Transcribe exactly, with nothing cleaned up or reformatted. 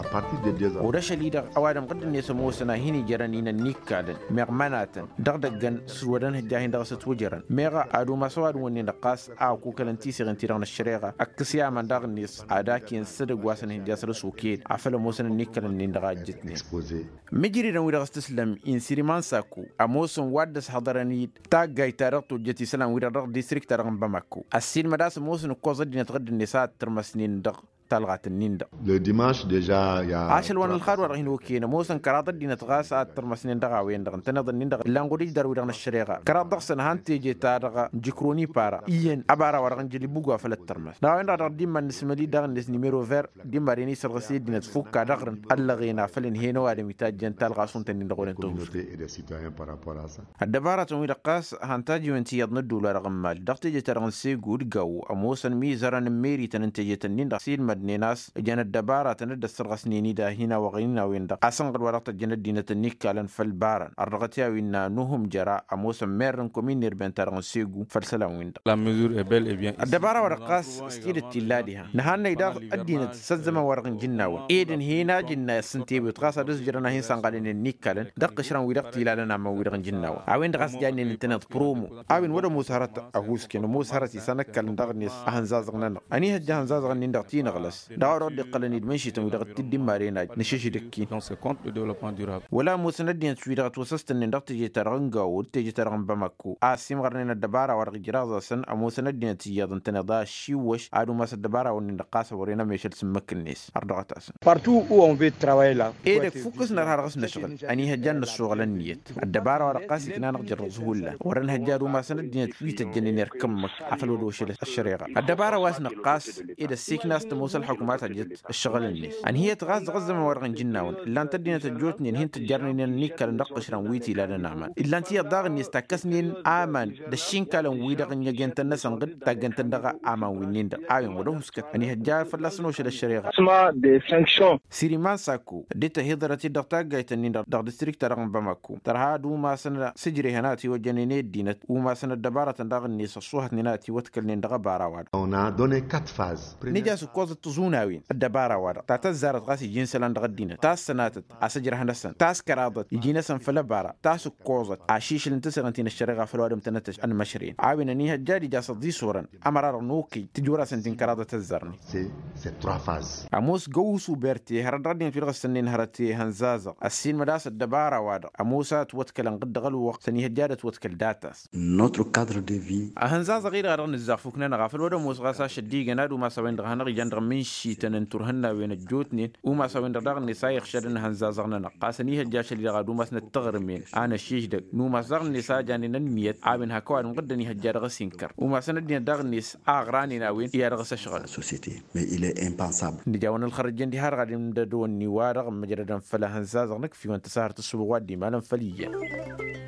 ورش ليدا أوادم قد يسمو سنا هني جرانين النيكادن مغماناتن دغدغن سودان هجاهين دغست وجران ميغا أدو مسواد وني نقاس أو كوكالنتي سيغنتيران الشريغة أكسيا من دغنيس عداكين صدق واسن هجاسر سوكيد عفل موسن النيكادن نندغا جتني مجري نوي دغست سلم إن سيريمان ساكو أموسن وادس حضراني تاقاي تارقتو جتي سلام ويرا ديستريكت رغم بمكو السين مداس موسن كوزد نتغد النساء ترمسنين دغ تلغات النيندا. Le dimanche déjà il y a عاشل وان الخار ورهين وكينا موسن كراد دينا تغاسا ترمسنين دغا وين دغن تنظن نيندا لانغوري درو دغن الشريغا كراد دغسن هانتي جي تارغا جيكروني بارا ين ابارا ورغن جلي بوغا فلت ترمس دا وين دا ديما نسمدي دغن نس نيميرو فير ديما ريني سرغسي دينا تفوكا دغرن اللغينا فلن هينو ادمي تاجن تلغا سونتن نيندا غورن تو الدبارة تومي دقاس هانتاجي وانتي يضندو لرغم مال دغتي جي ترغن سي غود غاو اموسن ميزرن ميري تننتجي تنين سين ناس جنة دبارة تند السرغسنيني دا هنا وغينا ويندا أصلا قد ورقت جنة دينة النكالا فالبارا الرغتيا وينا نهم جراء أموسا ميرن كومين نربين تارغن سيغو فالسلا ويندا La mesure est belle et bien ici. الدبارة ورقاس ستير التلادها نهانا يداغ الدينة سزما ورغن جناوين إيدن هنا جنة السنتي ويتغاسا رز جرانا هين سانقالين النكالا دق شران ويداغ تلالنا ما ويدغن جناوين عوين دغاس جاني ننتنط برومو عوين ودا موسهرت أغوسكين وموسهرتي سانكال ندغنيس أهنزازغنانا أني هجا هنزازغن نندغتين غلس داورو دي قلني دمشي تم يدغ تدي مارينا نشيشي دكي Donc c'est contre le développement durable. ولا مسندين سويدغ توسست ان دغت جي ترغنغا وتجي ترغن بمكو اسيم غرنين الدبارة ورغ جراغ سن اموسندين تيادن تندا شيوش ادو مس الدبارة ونين دقاس ورينا ميشل سمكنيس اردغتاس partout où on veut travailler là ايه فوكس نهار غس نشغل اني هجان الشغل النيت الدبارة ورقاسي كنا نغجر زهولا ورن هجارو ما سندين تويت الجنين كمك عفلو دوش الشريغة الدبارة واس نقاس اذا سيكناس تموس الحكومات جت الشغل الناس ان هي تغاز غز ما ورغن جناون الا انت دينا تجوتني هين تجرني نيكال ندقش ران ويتي لا نعمل الا انت يضاغ نستكسنين امان دشين كالن ويدغن يجنت نسنقد تاغنت دغا امان وينين دا ايون ودو مسكت اني هجار فلاسنو شل الشريغه اسمع دي سانكشن سيريمان ساكو ديت هيدرتي دغتا غايتنين دغ ديستريكت رغم بماكو ترها دو ما سن سجري هناتي وجنيني دينت وما سن الدباره دغ نيس صوحت نيناتي وتكلنين دغ باراواد on a donné quatre phases. نجاس كوز تزوناوين الدبارة وارا تاتا زارت غاسي جنس لان غدينا تاس سناتت اسجر هندسن تاس كرادت يجينا سن فلبارا تاس كوزت عشيش لنتسرنتين الشريغه فلوادم تنتش ان مشرين عاوين نيها جادي جاس دي صورن امرار نوكي تجورا سنتين كرادت الزرني C'est c'est trois phases. اموس جوسو بيرتي هردين في الغسنين هرتي هنزازا السين مداس الدبارة وارا اموسا توتكلن قد غلو وقت نيها جادة توتكل داتاس Notre cadre de vie هنزازا غير غير نزافوكنا نغافل ودا موس غاسا شديغ نادو ما سوين دغنا رجان من شي تنن ترهنا وين الجوتنين وما سوين دغني سايخ شدن هنزازغنا نقاسني هجاش اللي غادو مسن التغرمين انا شيش دك نو ما زغني ساجاني نميت عابن هكوان قدني هجار غسينكر وما سندني دغنيس اغراني ناوين يا رغس شغل société mais il est impensable نجاون الخرجين دي هار غادي ندون نوارغ مجرد فلا هنزازغنك في وانت سهرت السبوات دي مالن فليه